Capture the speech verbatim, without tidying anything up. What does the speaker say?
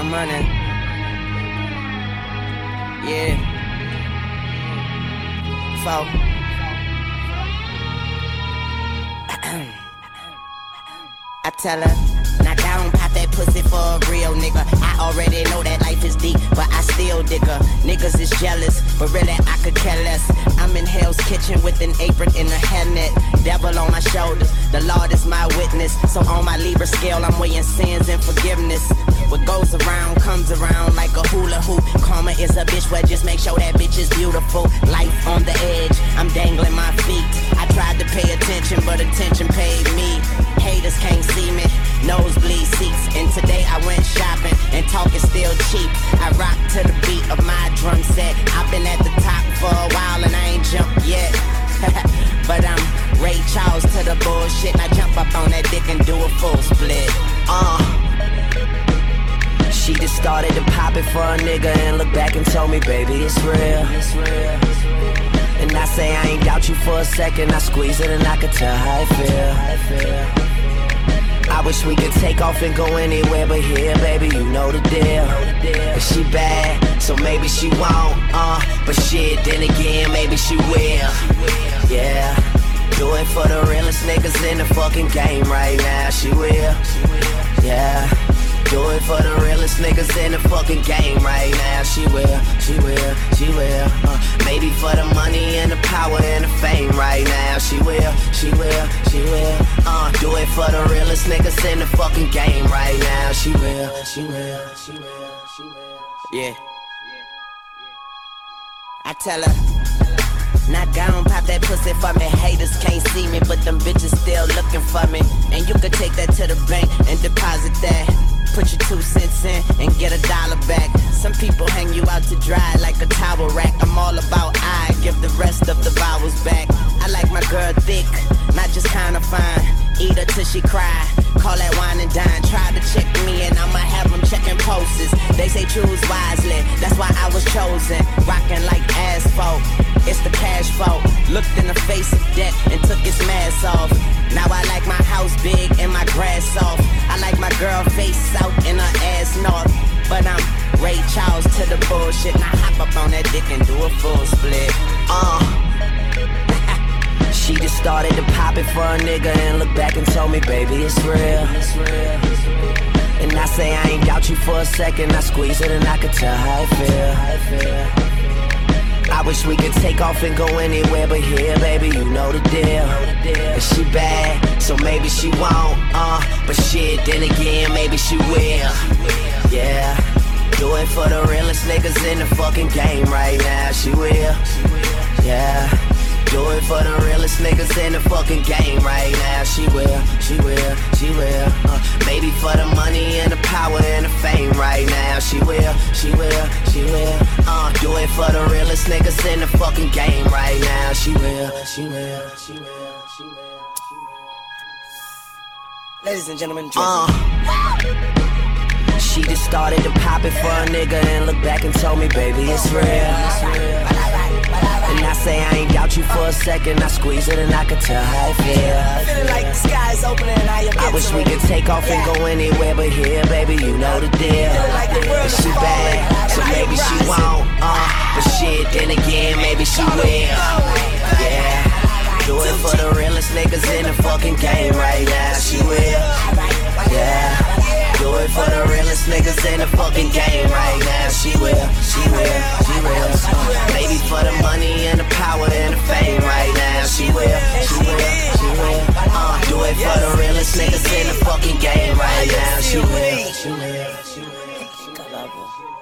money. Yeah. So. I tell her, knock down, pop that pussy for a real nigga. I already know that life is deep, but I still dig her. Niggas is jealous, but really I could care less. I'm in Hell's Kitchen with an apron and a hairnet. Devil on my shoulders, the Lord is my witness. So on my Libra scale, I'm weighing sins and forgiveness. What goes around comes around like a hula hoop. Karma is a bitch, but just make sure that bitch is beautiful. Life on the edge, I'm dangling my feet. I tried to pay attention, but attention paid me. Haters can't see me, nosebleed seats. And today I went shopping, and talk is still cheap. I rock to the beat of my drum set. I've been at the top for a while and I ain't jumped yet. But I'm Ray Charles to the bullshit. I jump up on that dick and do a full split. Uh She just started to pop it for a nigga and look back and told me, baby, it's real. It's real. And I say I ain't doubt you for a second. I squeeze it and I can tell how I feel. I feel. I wish we could take off and go anywhere but here, baby, you know the deal. And she bad, so maybe she won't, uh But shit, then again, maybe she will. Yeah, do it for the realest niggas in the fucking game right now. She will, yeah. Do it for the realest niggas in the fucking game right now. She will, she will, she will. Uh, maybe for the money and the power and the fame right now. She will, she will, she will. Uh, do it for the realest niggas in the fucking game right now. She will, she will, she will, she will. Yeah. I tell her, knock down, pop that pussy for me. Haters can't see me, but them bitches still looking for me. And you could take that to the bank and deposit that. Put your two cents in and get a dollar back. Some people hang you out to dry like a towel rack. I'm all about I give the rest of the vowels back. I like my girl thick, not just kinda fine. Eat her till she cry, call that wine and dine. Try to check me and I'ma have them checking pulses. They say choose wisely, that's why I was chosen. Rocking like asphalt, it's the cash fault. Looked in the face of death and took its mask off. Now I like my house big and my grass soft. I like my girl face south and her ass north. But I'm Ray Charles to the bullshit. Now hop up on that dick and do a full split. Uh She just started to pop it for a nigga and look back and told me, baby, it's real. It's real. And I say I ain't doubt you for a second. I squeeze it and I can tell how I feel. How I feel. I wish we could take off and go anywhere but here, baby, you know the deal. And she bad, so maybe she won't, uh But shit, then again, maybe she will. Yeah, do it for the realest niggas in the fucking game right now. She will, yeah. Do it for the realest niggas in the fucking game right now. She will, she will, she will. Uh, maybe for the money and the power and the fame right now. She will, she will, she will. Uh, do it for the realest niggas in the fucking game right now. She will, she will, she will, she will. Ladies and gentlemen, uh, she just started to pop it for a nigga and look back and told me, baby, it's real. It's real. And I say I ain't doubt you for a second. I squeeze it and I can tell how I feel. Feeling like the sky is opening and I am I wish we could take off and go anywhere but here, baby, you know the deal. And she bad, so maybe she won't, uh But shit, then again, maybe she will. Yeah, do it for the realest niggas in the fucking game right now. She will, yeah. Do it for the realest niggas in the fucking game right now. She will, she will, she will. Uh, maybe for the money and the power and the fame right now. She will, she will, she will. Uh, do it for the realest niggas in the fucking game right now. She will, she will, she will.